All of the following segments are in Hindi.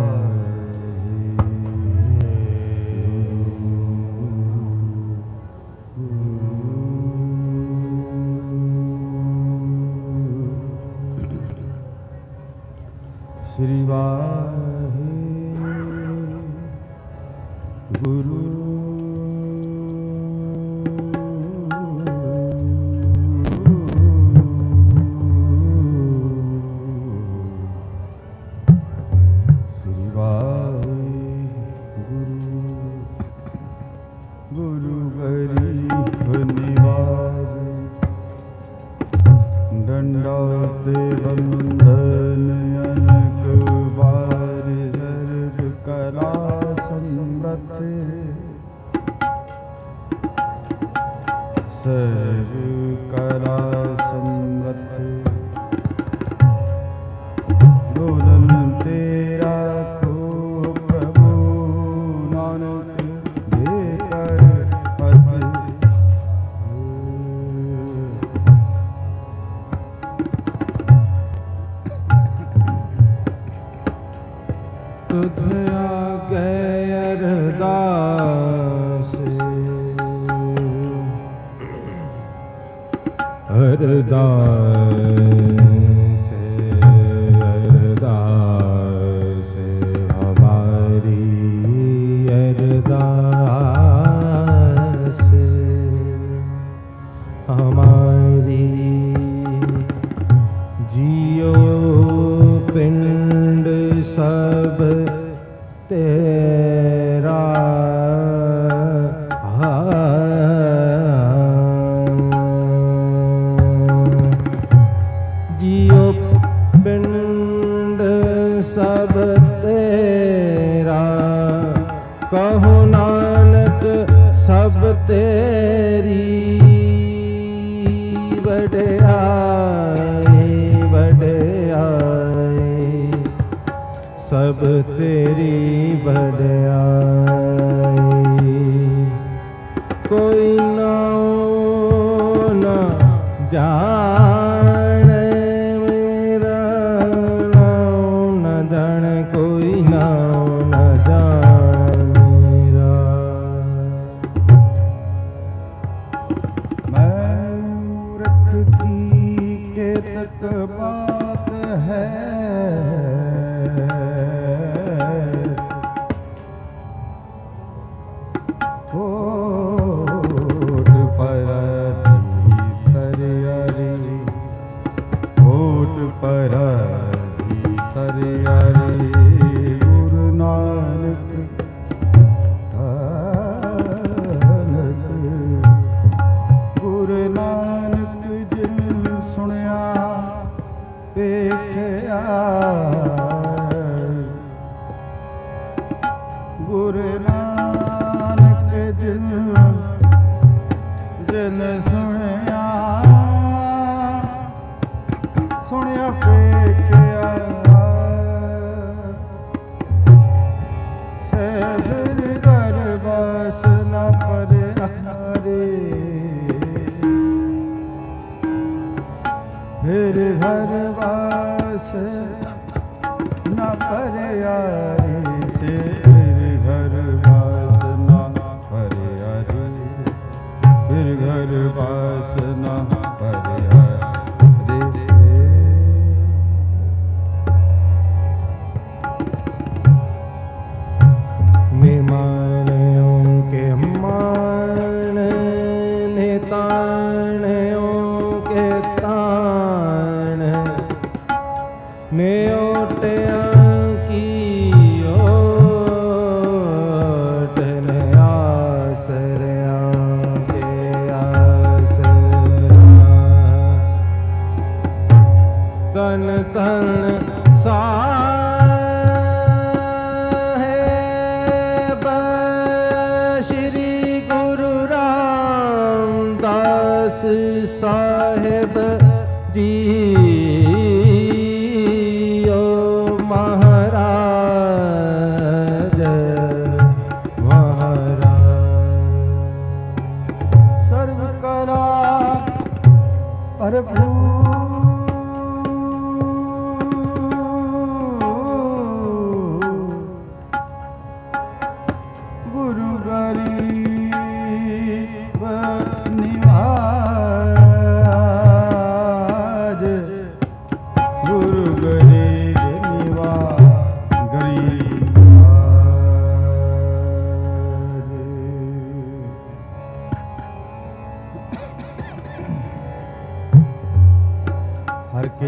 श्री वाहे गुरु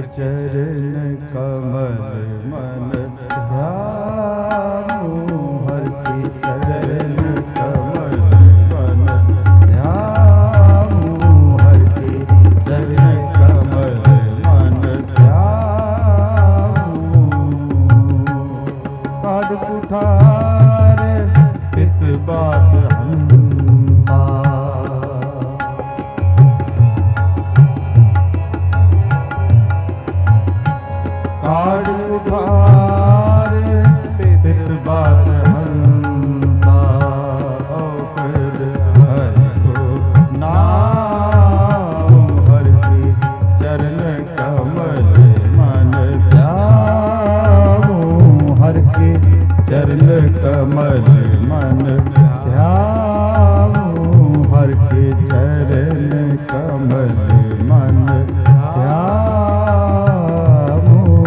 चरण कमल मन ध्यान हर के चरण कमल मन ध्यान हर के चरण कमल मन ध्यान काढ़ कुठार तित बात हंता काढ़ कुठार तित बात हंता औकर हरि को नाम हर के चरण कमल मन ध्यान हर के चरण कमल मन ध्यान हर के चरण कमल मन ध्यान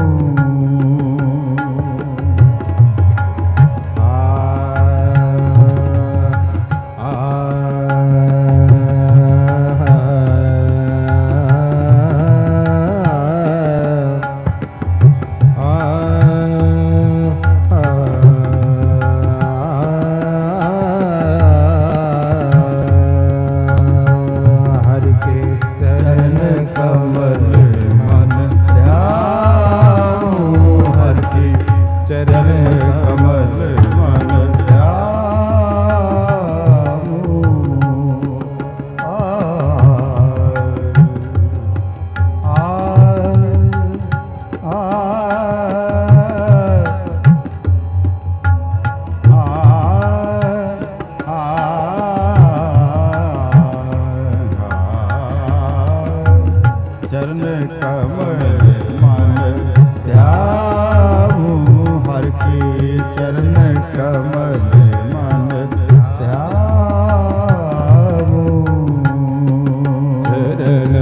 चरण कमल मन ध्यान हर के चरण कमल मन ध्यान चरण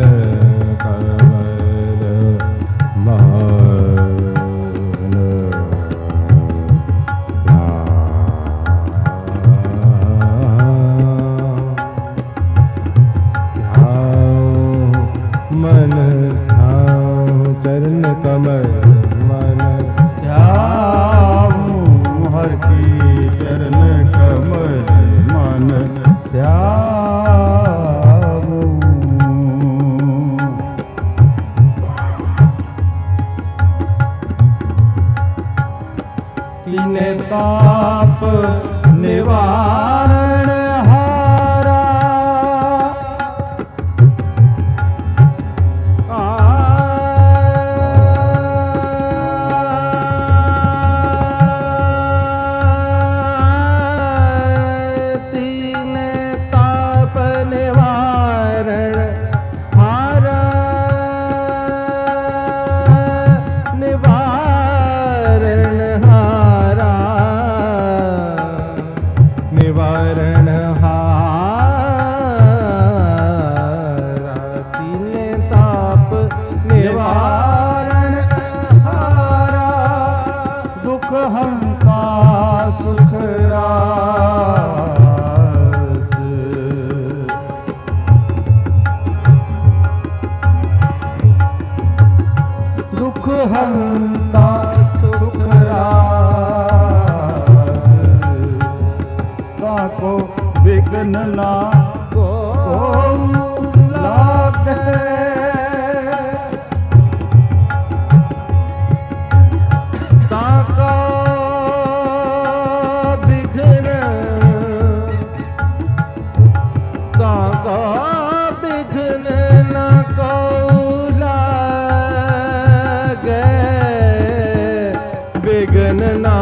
कमल मन मन चरण कमल मन ध्यान हर की चरण कमल मन ध्यान तीन ताप निवारण हारा निवारण हारा तीन ताप निवारण हारा दुख हंता सुख रास दुख हंता सुख रास को विघ्न ना को लागे ताका विघ्न ना को लागे विघ्न ना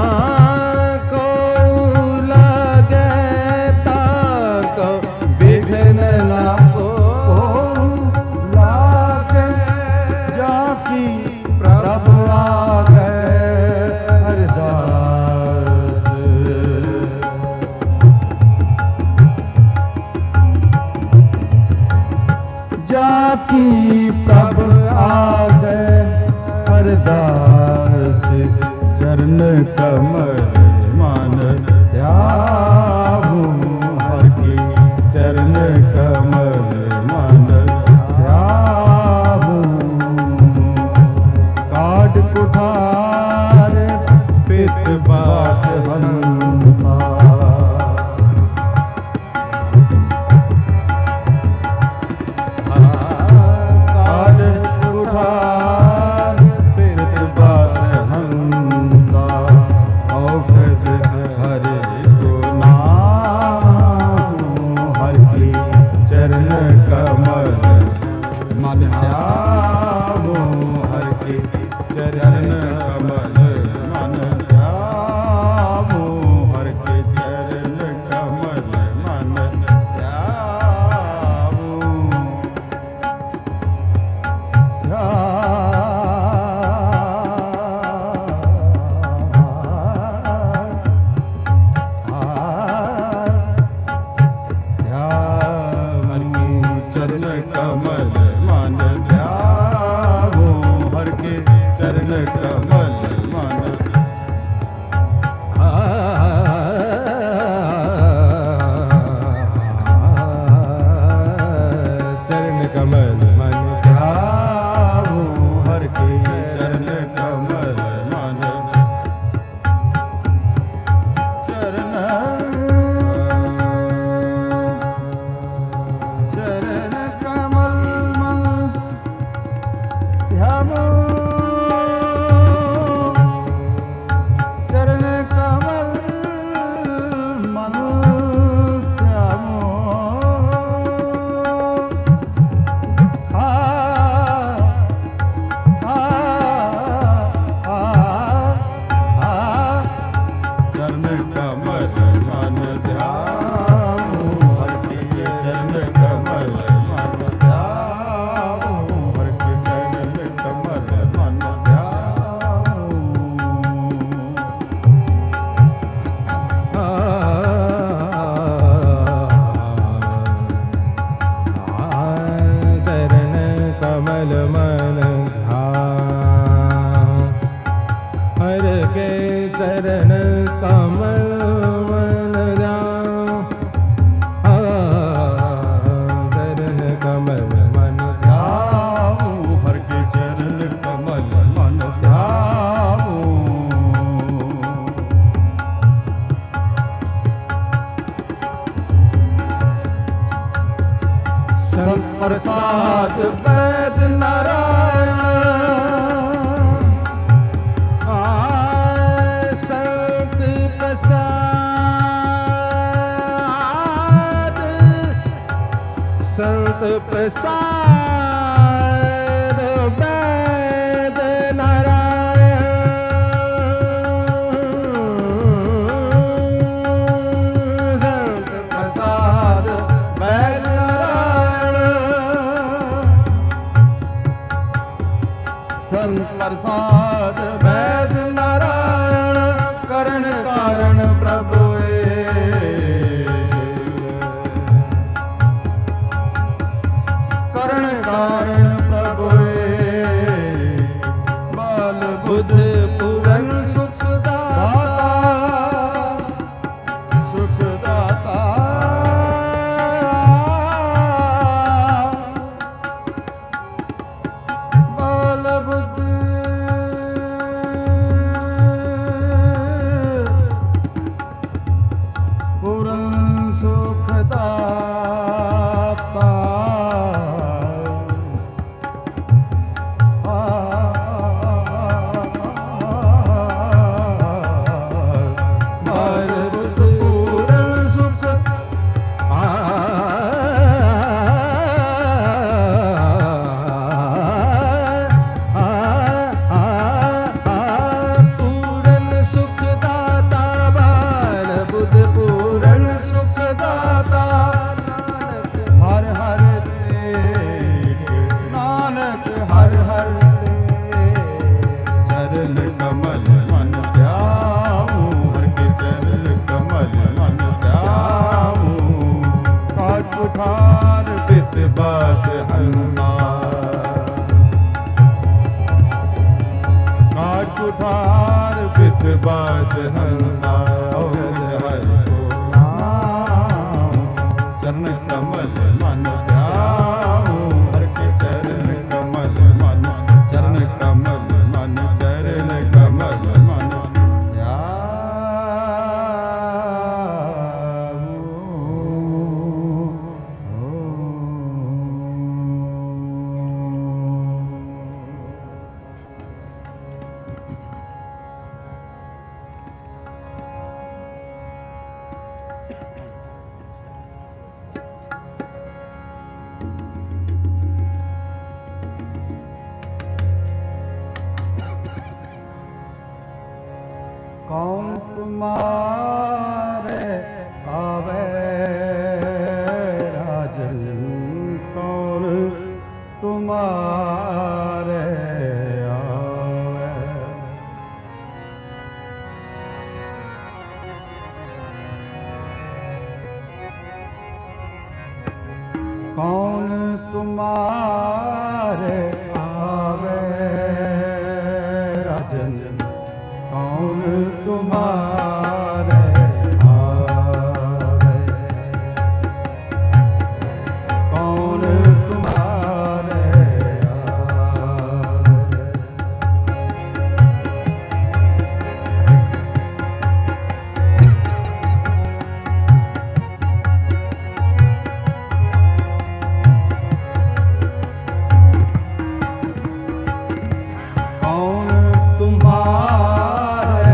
हंता काल कुठार पित बात हंता औषध हरे को नाम हर की चरण कमल मन ध्यावो हर की चरण कमल मन ध्यावो हर के चरण कमल मन ध्यावो चरण कमल मन ध्यावो हर के चरण कमल मन चरण कमल मन ध्यावो हर के चरण कमल मन चरण चरण कमल मन ध्यावो चरण कमल मन ध्यावो चरण कमल मन ध्यावो हर के चरण कमल मन ध्यावो हर के चरण कमल मन ध्यावो चरण कमल मन हर के चरण कमल मन चरण कमल मन ध्यावो हर के चरण कमल मन ध्यावो संत प्रसाद वैद नारायण संत प्रसाद संत प्रसाद वैद नारायण संत प्रसाद वैद नारायण संत प्रसाद वैद नारायण करण कारण प्रभु करण कारण प्रभु बाल बुध पूरन सुखदाता सुखदाता बाल बुध कौन तुम्हारे आवे राजन, कौन तुम्हारे आवे। कौन तुम्हारे आवे राजन, कौन तुम्हारे आवे, कौन तुम्हारे आवे। कौन तुम्हारे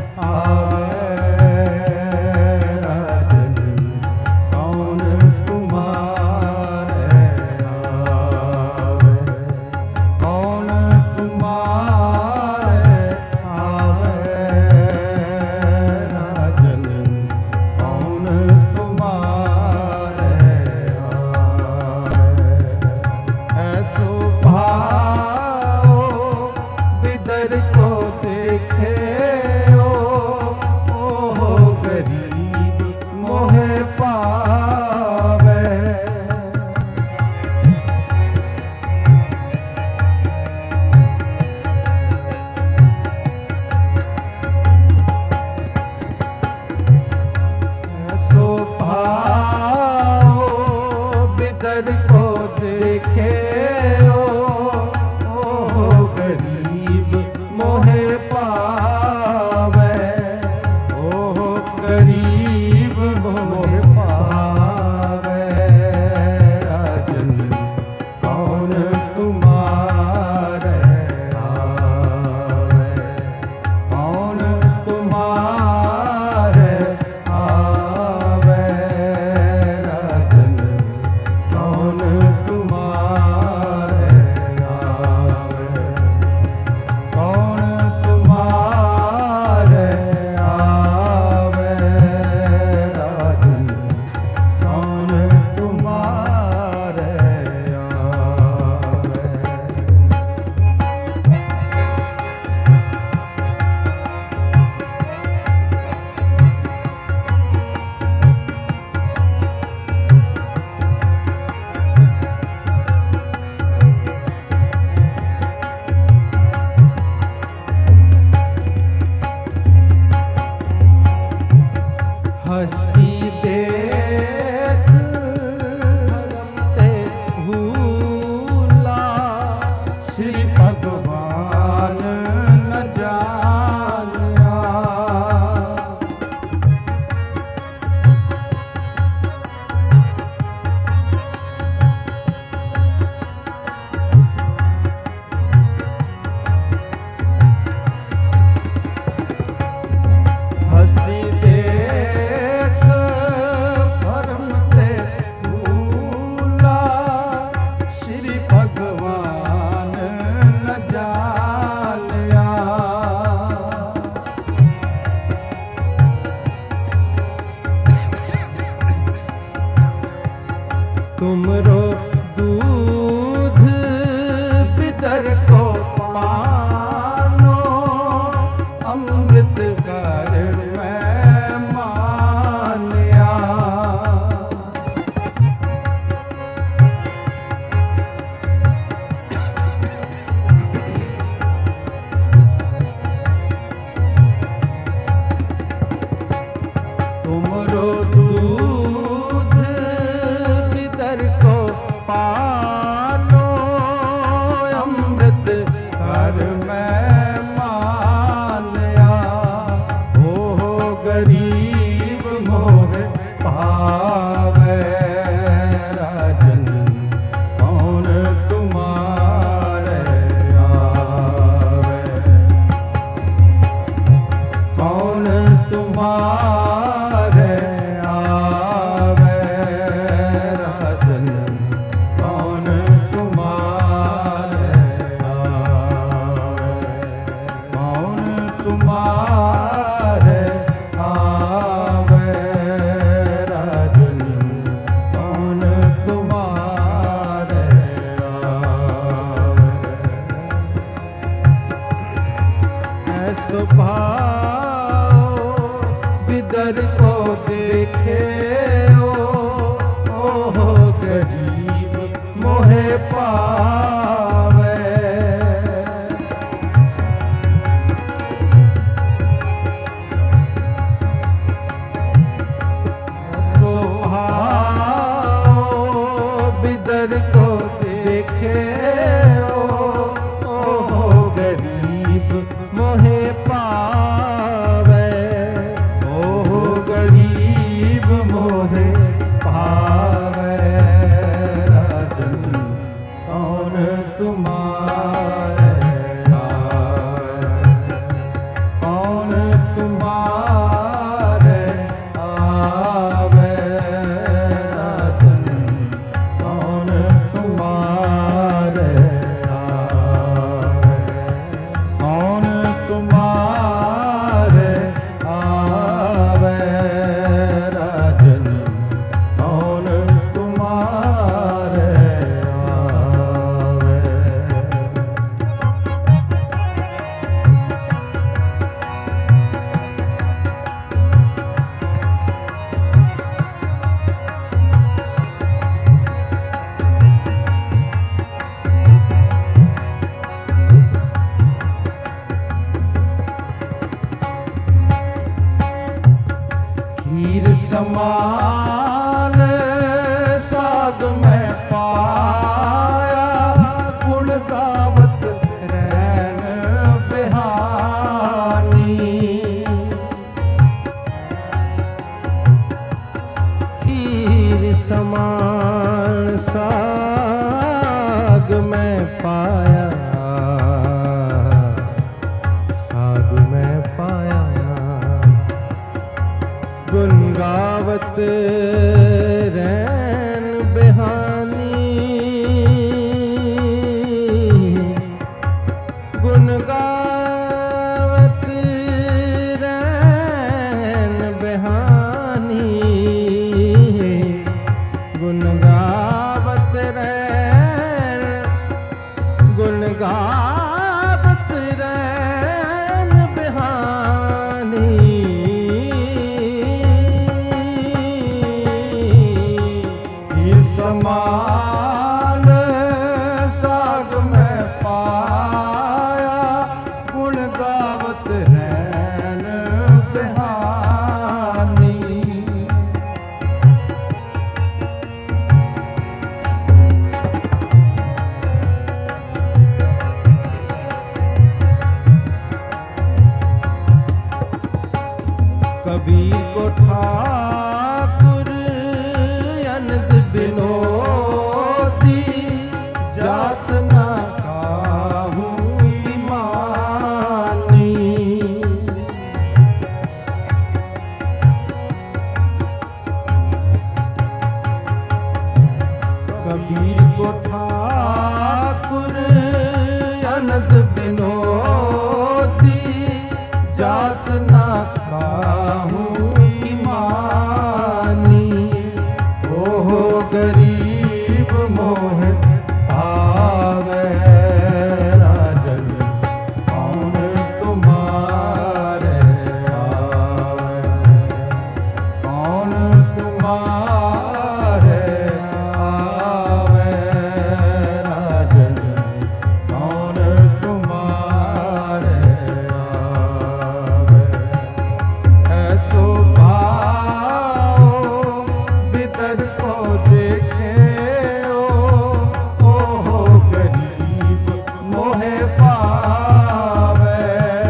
आवे राजन, कौन तुम्हारे आवे, कौन तुम्हारे आवे राजन, कौन तुम्हारे आवे। ऐसो भाओ बिदर को देखे ओ गरीब मोहे पावे। ऐसो भाओ बिदर को देखे ओ गरीब मोहे पावे, ओ गरीब मोहे पावे राजन, कौन तुम्हारे आवे, कौन तुम्हारे आवे राजन, कौन तुम्हारे आवे, कौन तुम्हारे आवे राजन, कौन तुम्हारे आवे। हस्ती देख ते भूला, श्री भगवान न जानिया। हस्ती देख भरम ते भूला, श्री भगवान न जानिया। तुमरो दूध बिदर को पानो, अमृत घर में मानिया। तुमरो दूध बिदर को पानो, अमृत घर में मानिया। ओ गरीब मोहे पावे राजन, कौन तुम्हारे आवे, कौन तुम्हारे आवे राजन, कौन तुम्हारे आवे, कौन तुम्हारे बिदर को देखे ओ गरीब मोहे पावे। बिदर को देखे ओ गरीब मोहे पावे। ओ गरीब मोहे पावे। राजन कौन तुम्हारे आवे, कौन तुम्हारे आवे। खीर समान साग में पाया, गुण गावत रैन बिहानी। खीर समान साग में पाया, साग में पाया। गुण गावत रैन बिहानी, गुण गावत रैन बिहानी। गुण गावत रैन, गुण गावत रैन बिहानी। समान साग में पाया, गुण गावत रैन बिहानी। कबीर को ठाकुर अनंत बिनोदी, जात ना काहू ईमानी। कबीर को ठाकुर अनंत बिनोदी, जात ना काहू ईमानी। ओहो गरीब मोहे पावे। राजन कौन तुम्हारे आवे, कौन तुम्हारे आवे। राजन कौन तुम्हारे आवे। ऐसो भाओ बिदर को देखे ओ गरीब मोहे पावे।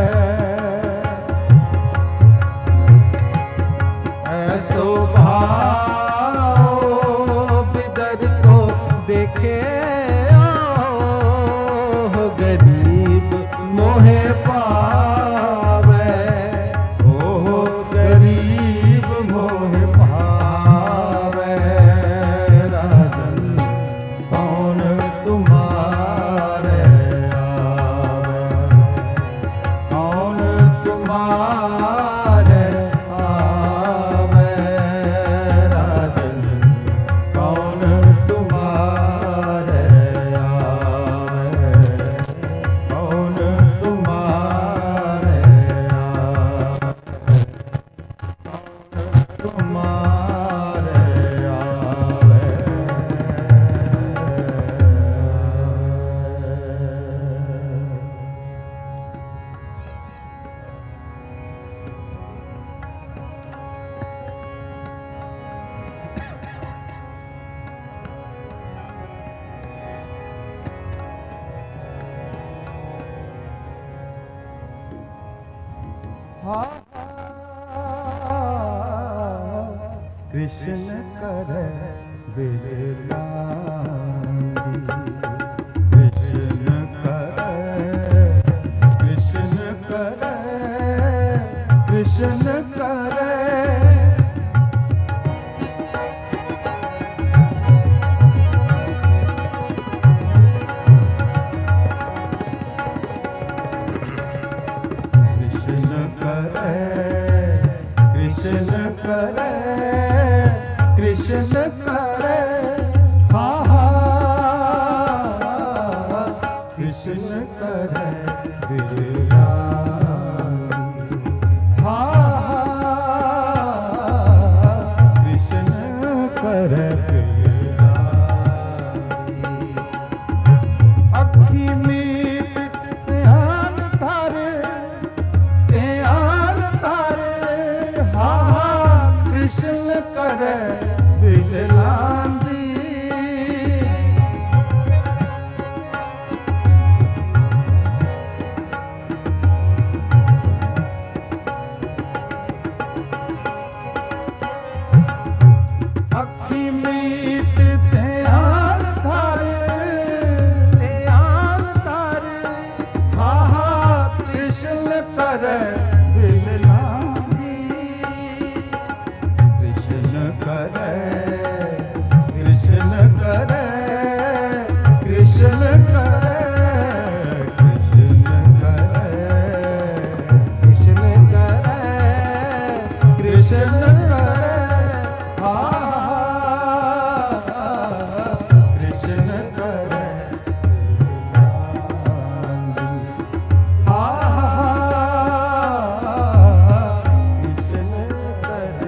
ऐसो भाओ बिदर को देखे ओ गरीब मोहे पावे। ओ गरीब मोहे पावे। राजन कौन तुम्हारे आवे, कौन तुम्हारे आवे। हा कृष्ण करे बिरलांदी कृष्ण करे कृष्ण करे कृष्ण करे कृष्ण करे हा हा कृष्ण करे बिरलांदी हा कृष्ण करे बिरलांदी अखी मीट ध्यान तारे हा कृष्ण करे बिरलांदी अखी मीट ध्यान तारे हा कृष्ण करे बिरलांदी कृष्ण करे कृष्ण करे कृष्ण करे कृष्ण करे कृष्ण करे कृष्ण करे हा कृष्ण करे हा कृष्ण करे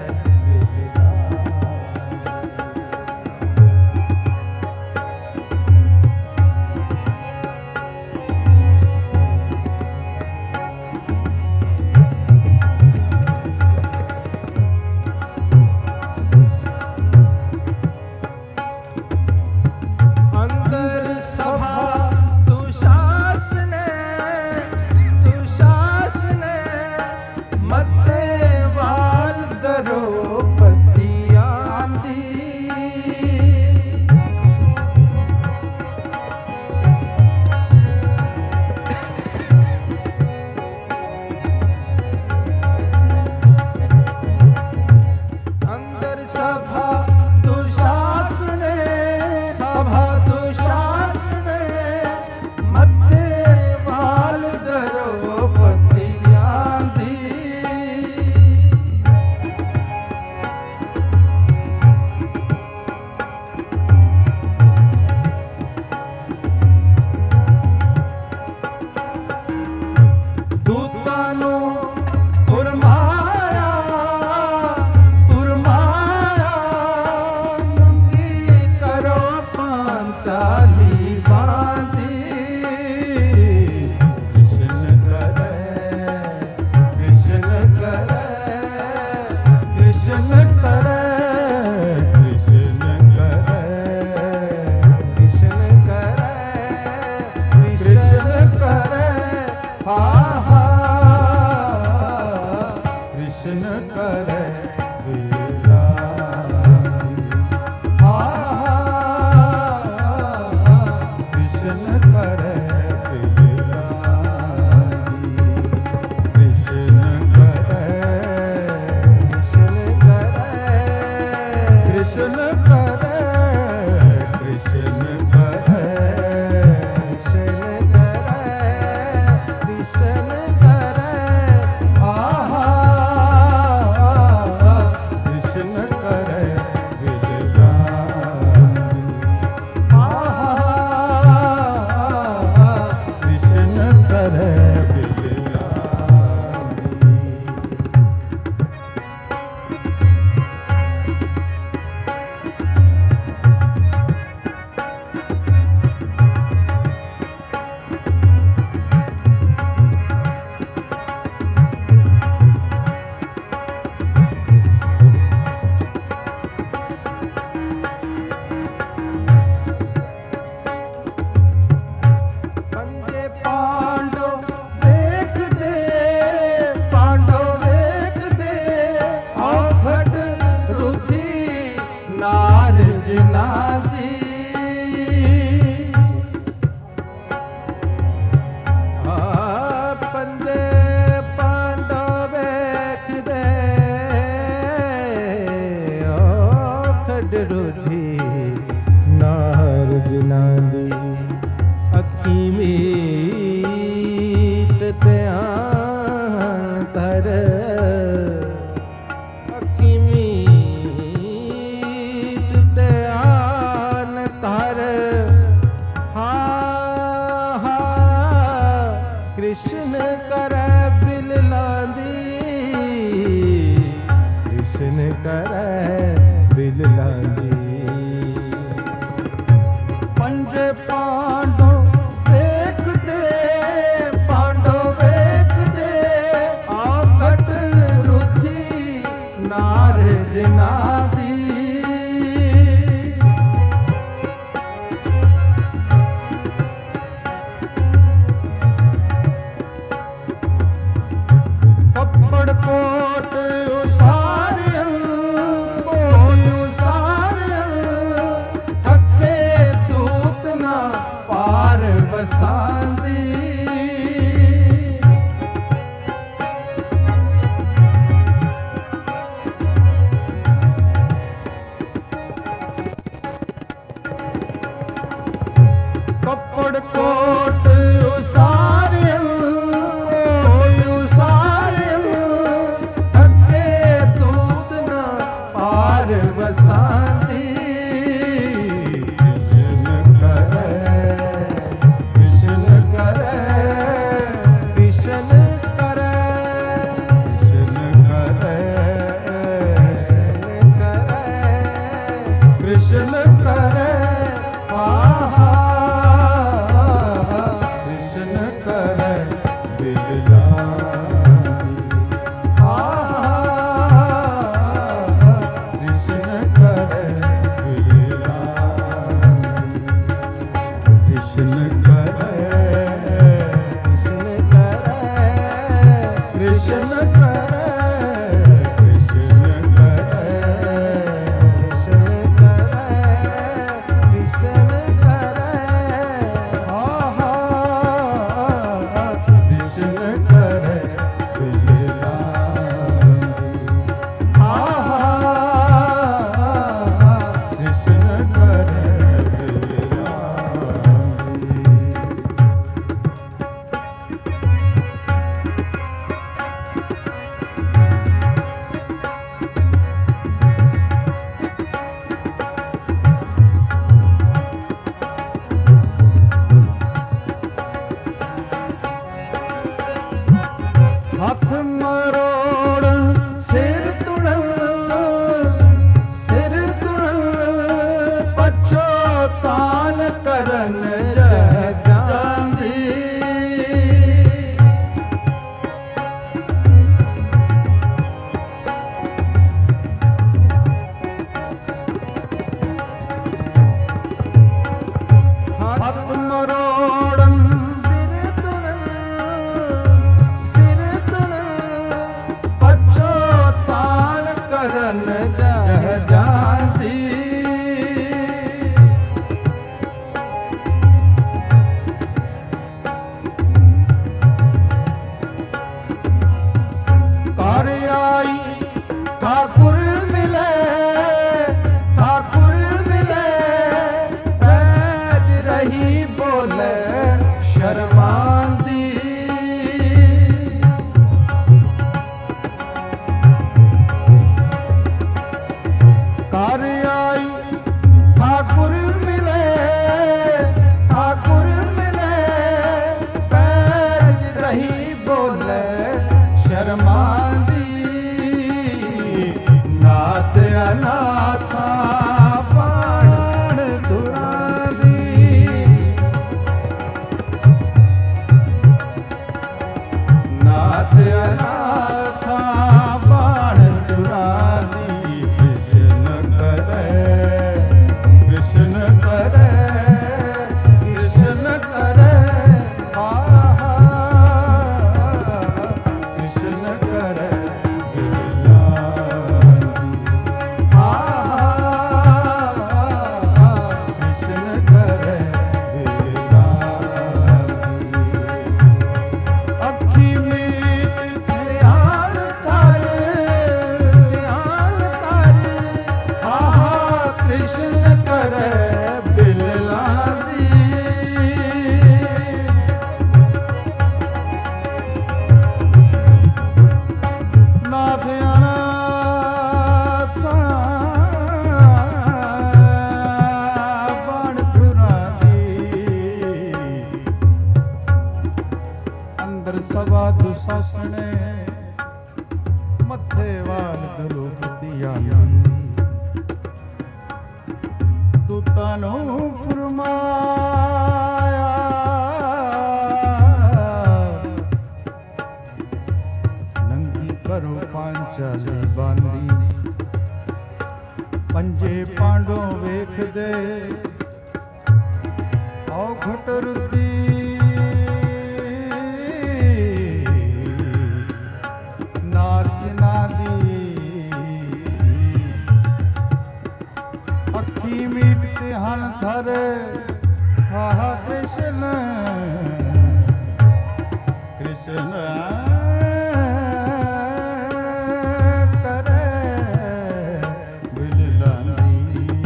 जिना दी पंजे पांडव वेख दे खडरुधी नार जिना दी अखी मीट ध्यान धर अखी मीट ध्यान धर हा हा कृष्ण करे बिल लांदी कृष्ण करे बिल लांदी पंजे पांडो वेख दे पांडो वेख दे आकट रुधि नार जिना दी कपड़ कोट उसारियन कोई उसारियन थके दूत ना पार बसांदी कपड़ कोट उसारियन कोई उसारियन थके दूत ना पार बसांदी कृष्ण करे कृष्ण करे कृष्ण करे कृष्ण करे आहा कृष्ण करे बिरलानी आहा कृष्ण करे बिरलानी कृष्ण करे कृष्ण करे कृष्ण करे कृष्ण करे कृष्ण करे कृष्ण करे आहा कृष्ण करे बिरलानी आहा कृष्ण करे बिरलानी हाथ मरोड़ सिर तुड़ल पछोतान करन जांदी हाथ मरोड़न सिर तुड़ल पछोतान करन जांदी कार्याई ठाकुर मिले पैज रही बोले शर्मांदी कार्याई ठाकुर मिले पैज रही बोले शर्मांदी नाथ अनाथा बाण दुरांदी नाथ अनाथा बाण दुरांदी कृष्ण करे कृष्ण करे कृष्ण करे आहा कृष्ण करे बिरलानी आहा कल्याणी दूतानो फरमाया नंगी करो पांचाली बांधी पंजे पांडो वेख दे आओ घटरुदी नाच नादी अखी मीटते हन धर हा कृष्ण कृष्ण करे बिललानी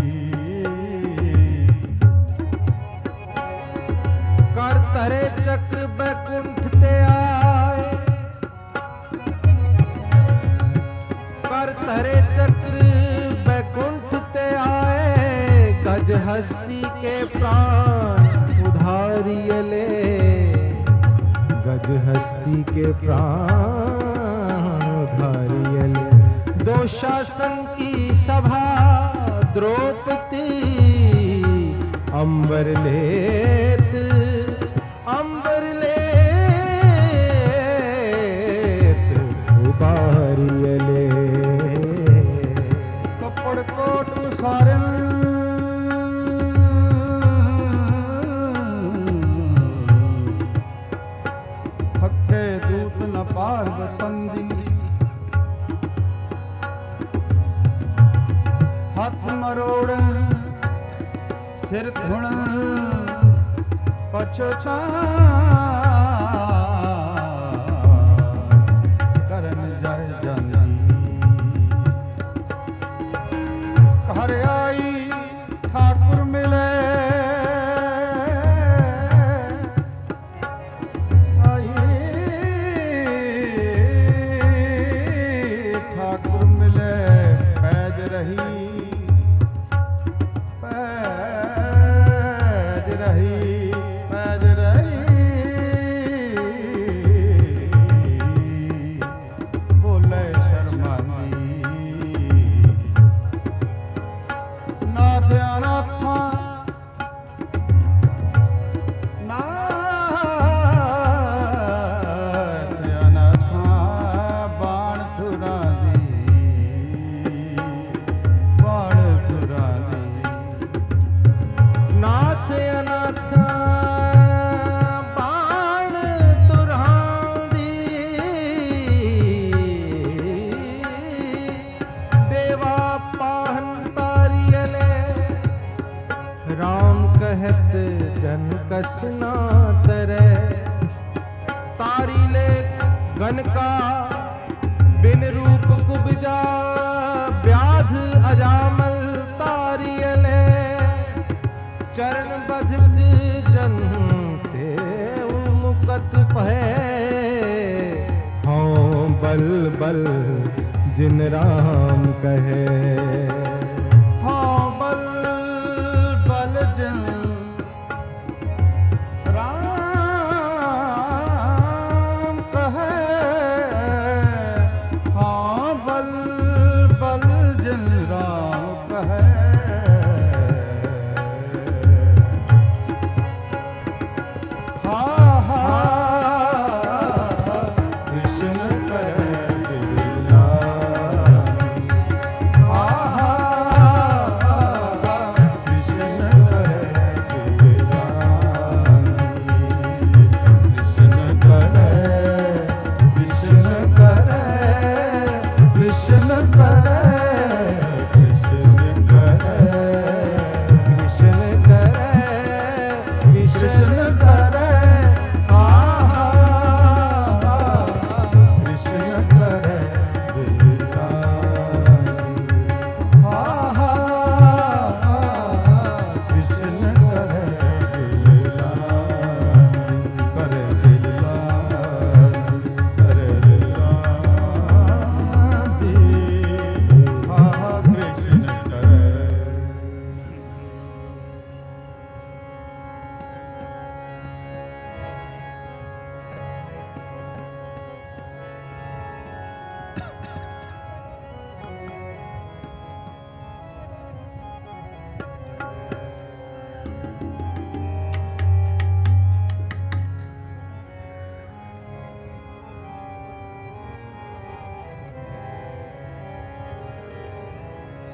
कर तरे चक्र बैकुंठ ते आए कर तरे चक्र बैकुंठ ते आए गज हस्ती के प्राण उधारियले गज हस्ती के प्राण उधारियले दो शासन की सभा द्रौपदी अंबर लेत उबारियले कपड़ कोट सारन हखे दूत न पार बसंदी हाथ मरोड़न सिर धुणन पछता करन जाय जानी घर आई ठाकुर मिले आई ठाकुर मिले पैज रही पैज रही पैज रही बोले शर्मानी नाथ अनाथा नाथ अनाथा बाण धुरा दी बाण धुरा दी नाथ अनाथ बाण तुरहांदी देवा पाहन तारियले राम कहत जन कसना तरे तारिले गन का बिन रूप कुबजा व्याध अजामल तारियले चरण बधित जन ते मुकत पहे हाँ बल बल जिन राम कहे हाँ बल बल जिन राम कहे हाँ बल बल जिन राम कहे हा हा कृष्ण करे बिरलानी हा हा कृष्ण करे बिरलानी कृष्ण करे कृष्ण करे कृष्ण करे कृष्ण करे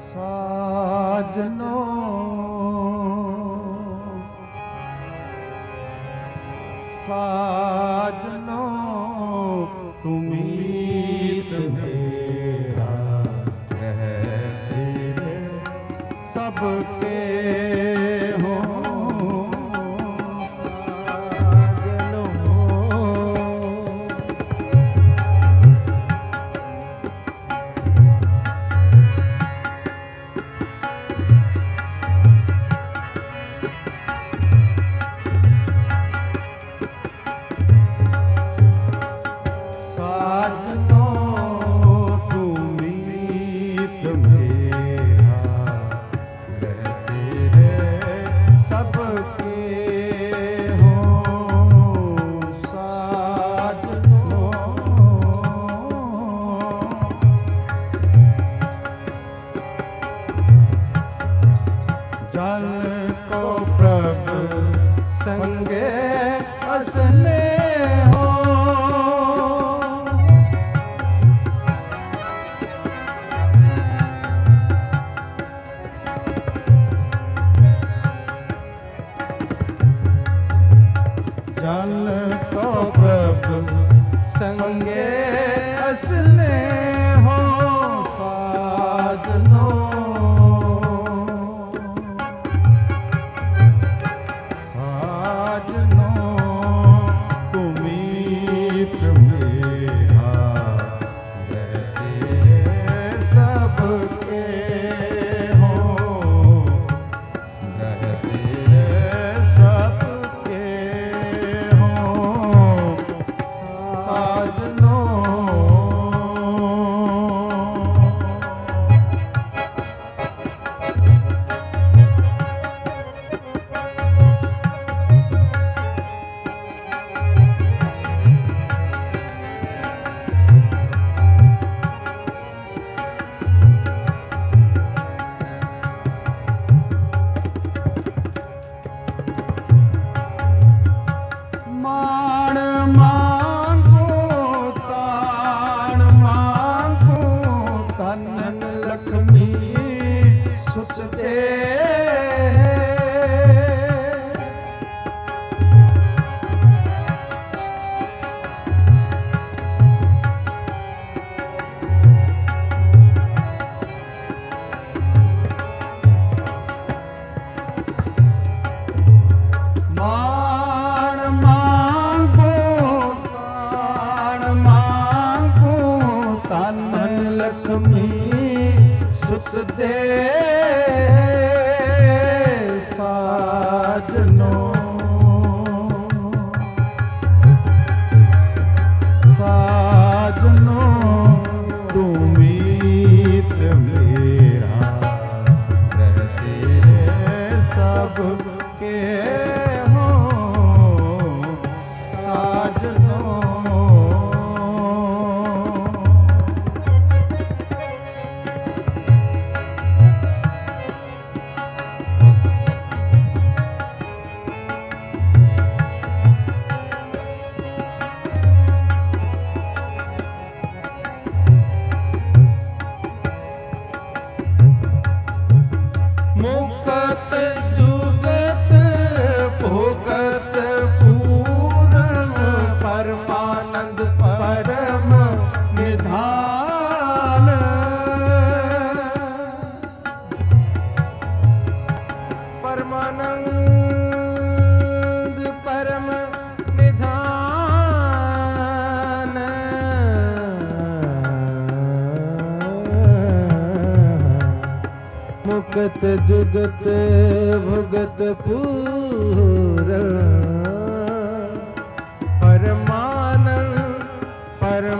साजनो साजनो तुमीत मेरा रहते रे सबके हो जल को प्रभु संगे असने हो जल को प्रभु संगे असने हो साजनो दे साजनो साजनो तुमीत मेरा रहते सबके हो साजनो मुक्त जुगत भोगत पूर्ण परमानंद परम निधान परमानंद परम निधान मुक्त जुगत भुगत पूर्ण परमानंद परम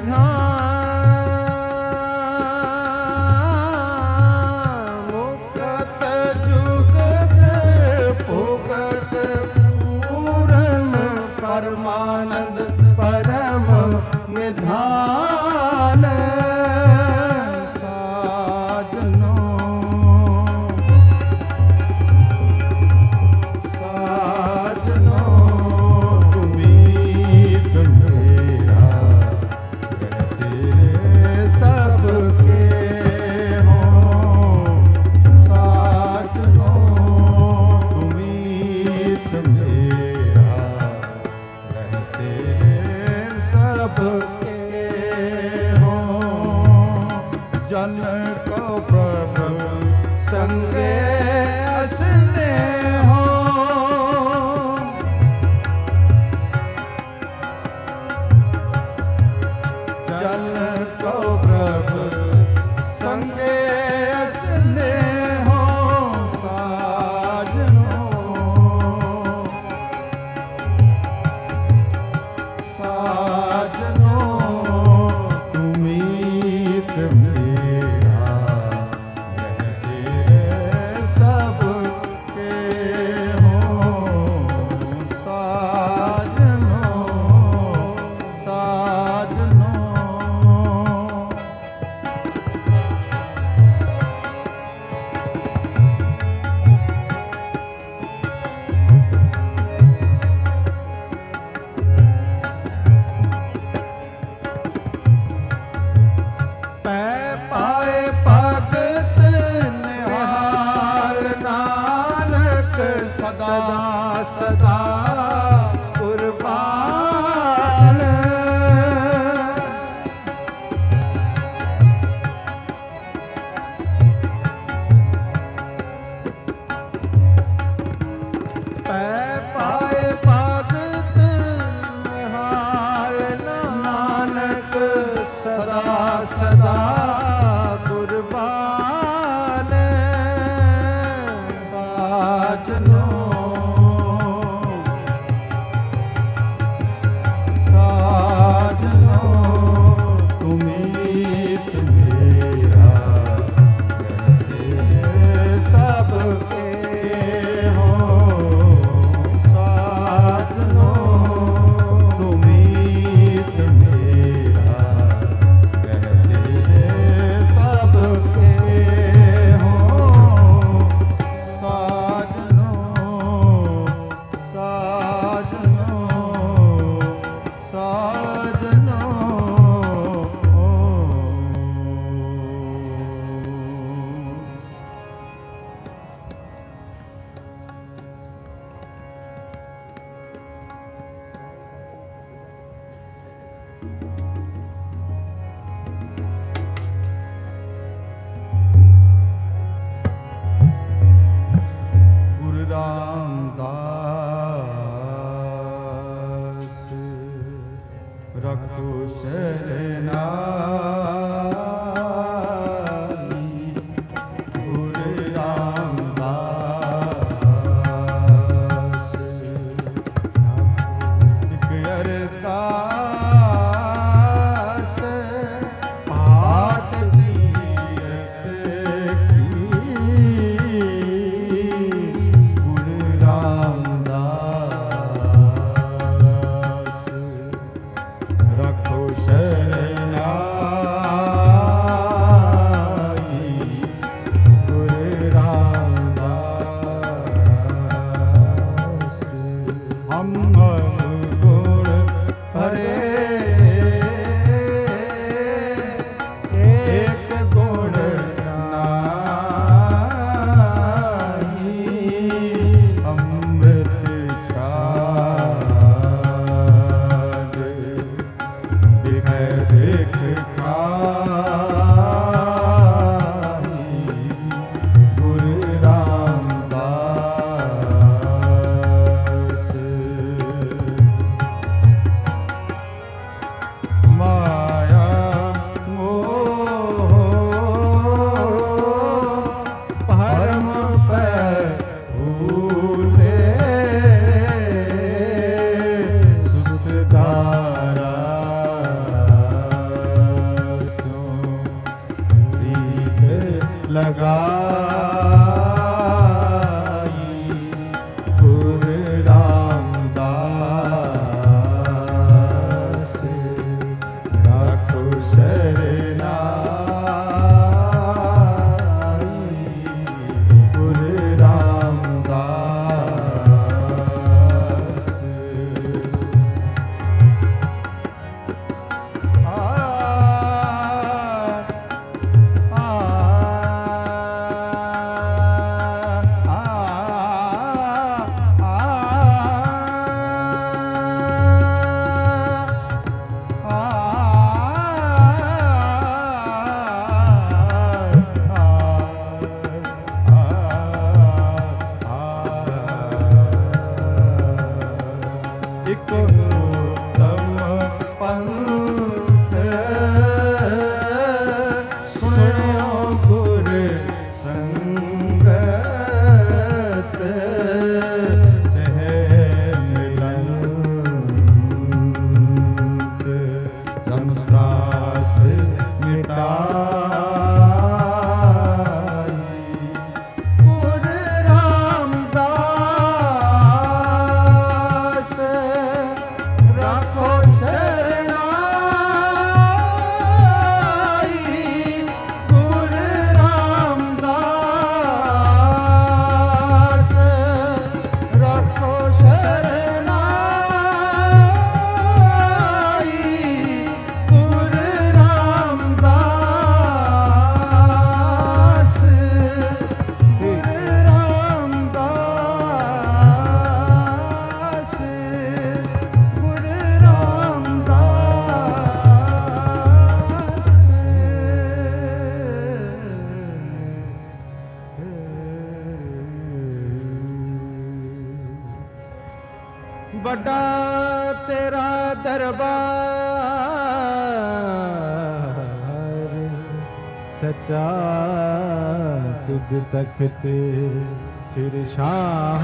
निधान मुक्त जुगत भुगत पूर्ण परमानंद परम निधान साजनो साज को प्रभु संगे स्नेहो जन को प्रभु संगे स्नेहो साजनो साजनो उम्मीद मेरा रहते सबके हो साजनो साजनो पाए भगत निहाल नानक सदा सदा कुर्बान पाए भगत निहाल नानक सदा सदा कुर्बान साजनो साजनो उम्मीद मेरा रहते सबके हो साजनो उम्मीद मेरा रहते सबके हो साजनो साजनो साजनो गुरु रामदास रखो शरणाई गुरु रामदास एक अरदास पाठ तीरथ गुरु रामदास रखो शरणाई गुरु रामदास हम गुण हरे एक गुण नाही अमृत छाड़ दिख दिख खाई गुरु रामदास माया मोह भरम पे भूले सुत धारा सो रीत लगाई गुरु रामदास राखो शरणाई गुरु रामदास आ ਵੱਡਾ ਤੇਰਾ ਦਰਬਾਰ ਸੱਚਾ ਤੁਧ ਤਖਤ ਸਿਰ ਸ਼ਾਹ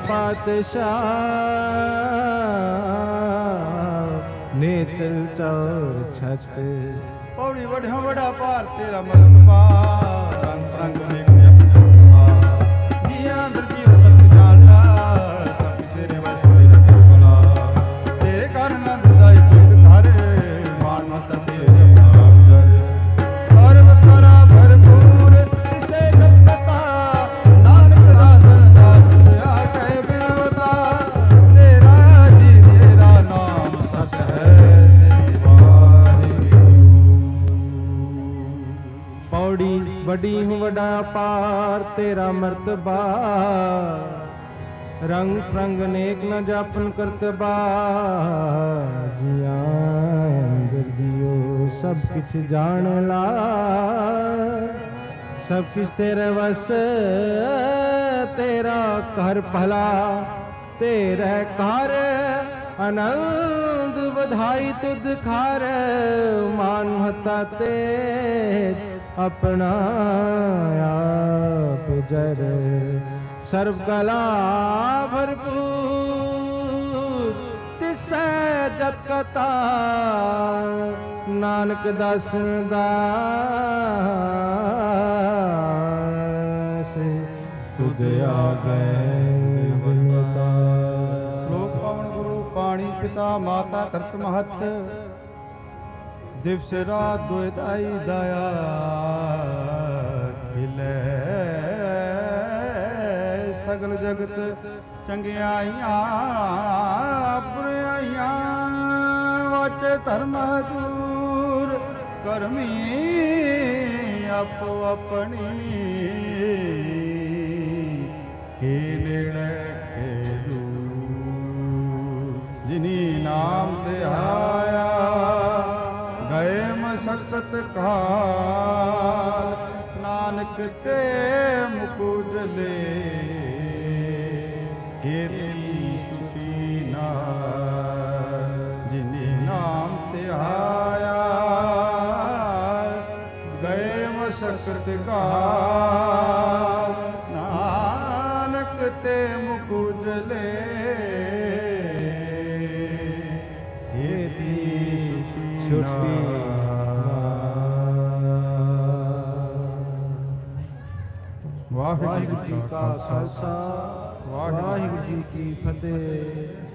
ਪਾਤਸ਼ਾਹ ਨੇ ਚਲ ਚੌਰ ਛਤ ਪੌੜੀ ਵੜਿਓ ਵੜਾ ਪਾਰ ਤੇਰਾ ਮਲਬਾ ਰੰਗ ਰੰਗ ਵੇਖ ਆਪਣਾ ਜੀਆਂ ਦਰ ਜੀਵ ਸਤ ਜਾਣਦਾ ਸਭ ਤੇਰੇ ਵਸ ਹੋਈ ਰਖਲਾ ਤੇਰੇ ਕਾਰਨ ਨੰਦਾਈ ਤੇਰੇ ਘਰ ਮਾਨ ਮਤ ਤੇਰੇ ਨਾਮ ਜਰ ਸਰਬ ਕਰਾ ਭਰਪੂਰ ਇਸੇ ਸਤਤਾ ਨਾਨਕ ਦਾਸਨ ਦਾਸ ਆ ਕਹਿ ਬਿਨਵਤਾ ਤੇਰਾ ਜੀ ਤੇਰਾ ਨਾਮ ਸਤ ਹੈ ਪੌੜੀ ਵੱਡੀ ਹੂੰ ਵੱਡਾ ਪਾਰ ਤੇਰਾ ਮਰਤਬਾ ਰੰਗ ਪ੍ਰੰਗ ਨੇਕ ਨ ਜਾਪਨ ਕਰਤਬਾ ਜੀਆਂ ਅੰਦਰ ਜਿਉ ਸਭ ਕਿਛ ਜਾਣ ਲਾ ਸਭ ਕਿਛ ਤੇਰੇ ਵਸ ਤੇਰਾ ਘਰ ਭਲਾ ਤੇਰੇ ਘਰ ਆਨੰਦ ਵਧਾਈ ਤੁਧ ਖਾਰ ਮਾਨ ਹਤਾ ਤੇ ਆਪਣਾ ਆਪ ਜਰ ਸਰਬ ਕਲਾ ਭਰਪੂਰ ਤਿਸੈ ਜਤ ਕਤਾ ਨਾਨਕ ਦਾਸ ਦਾਸ ਤੁਧ ਆਗੈ ਬਿਨਵਤਾ ਸ਼ਲੋਕ ਪਵਨ ਗੁਰੂ ਪਾਣੀ ਪਿਤਾ ਮਾਤਾ ਧਰਤ ਮਹਤ ਦਿਵਸ ਰਾਤ ਦੁਇ ਦਾਈ ਦਾਇਆ ਖਿਲੇ ਸਗਲ ਜਗਤ ਚੰਗਿਆਈਆਂ ਬੁਰਾਈਆਂ ਵਾਟੇ ਧਰਮ ਦੂਰ ਕਰਮੀ ਆਪੋ ਆਪਣੀ ਕੇ ਨੇੜੇ ਕੇ ਦੂਰ ਜਿਨੀ ਨਾਮ ਤੇ ਆਇਆ ਗਏ ਮਸਕਤ ਕਾਲ ਨਾਨਕ ਤੇ ਮੁਕੁਜਲੇ ਕੀਤੀ ਸੁਖੀ ਨਾਰ ਜਿਨੇ ਨਾਮ ਤੇ ਆਇਆ ਗਏ ਮਸਕਤ ਕਾਲ ਨਾਨਕ ਤੇ ਮੁਕੁਜਲੇ ਕੀਤੀ ਸੁਖੀ ਵਾਹਿਗੁਰੂ ਜੀ ਕਾ ਖਾਲਸਾ ਵਾਹਿਗੁਰੂ ਜੀ ਕੀ ਫਤਿਹ।